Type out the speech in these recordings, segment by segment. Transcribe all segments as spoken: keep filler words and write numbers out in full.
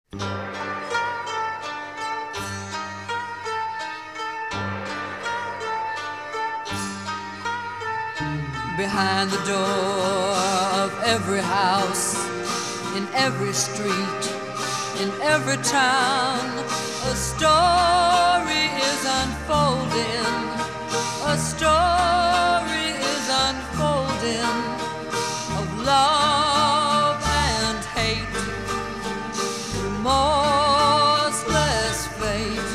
Behind the door of every house, in every street, in every town, a story is unfolding. A story is unfolding of love and hate, remorseless fate,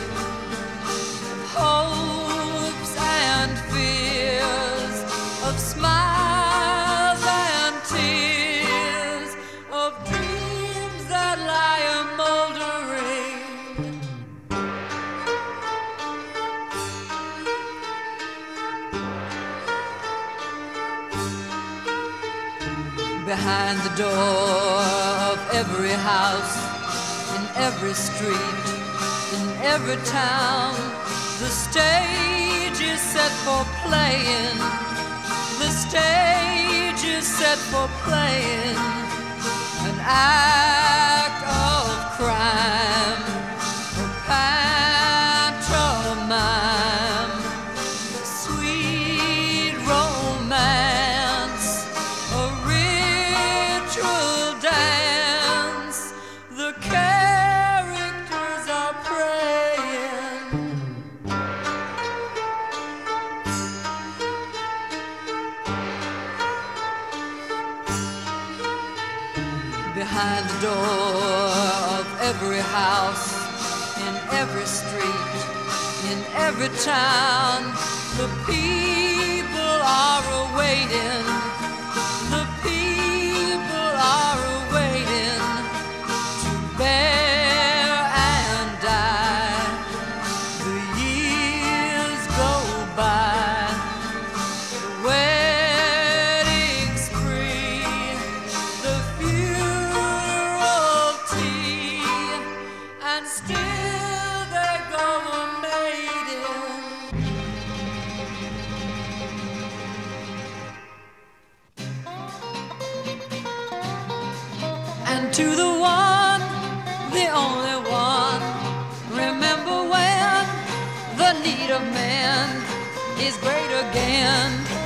hopes and fears, of smiles and tears, of dreams that lie a-moldering. Behind the door of every house, in every street, in every town, the stage is set for playing. The stage is set for playing an act of crime, a pantomime, sweet romance, a ritual dance. The characters are praying. Behind the door of every house, in every street, in every town, the people are awaiting. The people are awaiting to bear and die. The years go by, the wedding spree, the funeral tea, and still they go a-mating. And to the one, the only one, remember when the need of man is great again.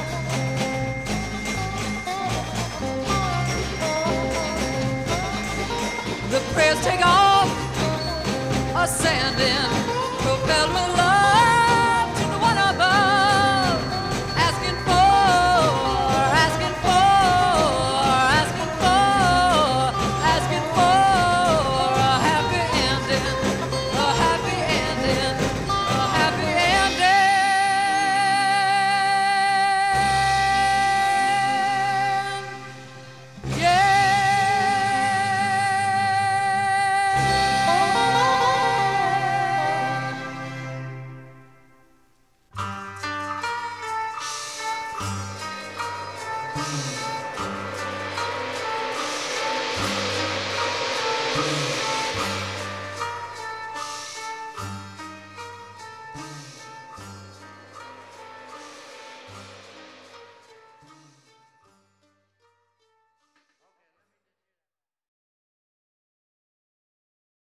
The prayers take off, ascending, propelled with love to the one above, asking for, asking for, asking for, asking for a happy ending, a happy ending, a happy ending. Yeah.